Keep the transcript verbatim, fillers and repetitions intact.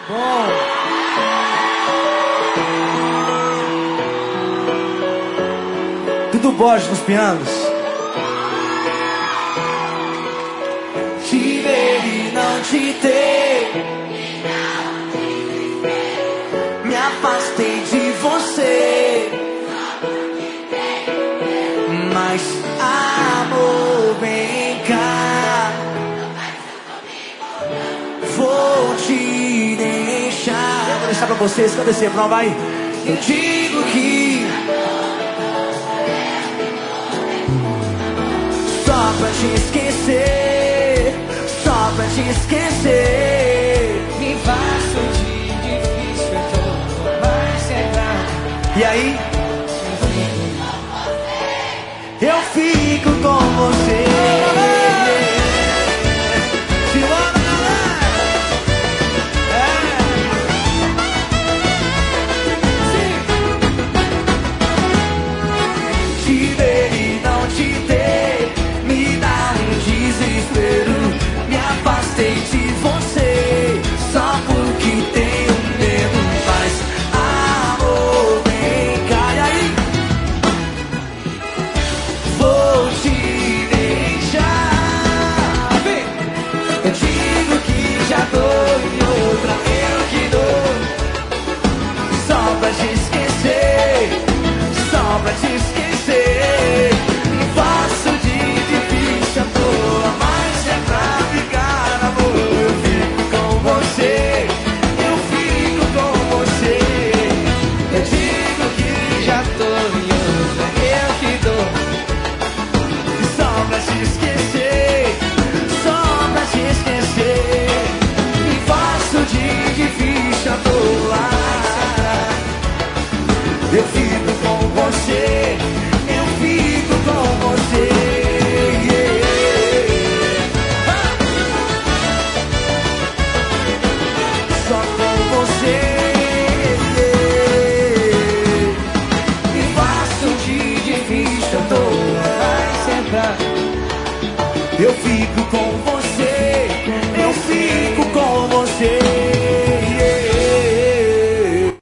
Bom. Dudu Borges nos pianos. Te ver e não te ter, me afastei de você, mas amor, vem cá, vou te deixar. Eu vou deixar pra vocês, quando descer, prova aí. Eu digo que só pra te esquecer, só pra te esquecer, me faço de difícil, eu tô mais cerrado. E aí? Eu fico com você. Simona, é. Te ver e não te ter me dá um desespero. Me afastei de você só porque tenho medo. Mas amor, vem cá. E aí? Vou te deixar. Eu digo que já dou em outra, eu que dou. Só pra te esquecer, só pra te esquecer. Me faço de difícil à toa, mas é pra ficar, amor. Eu fico com você, eu fico com você. Eu digo que já tô em outra, eu que dou. Só pra te esquecer, só pra te esquecer. Me faço de difícil à toa. Eu fico com você, eu fico com você. Só com você. Me faço de difícil à toa. Eu fico com você, eu fico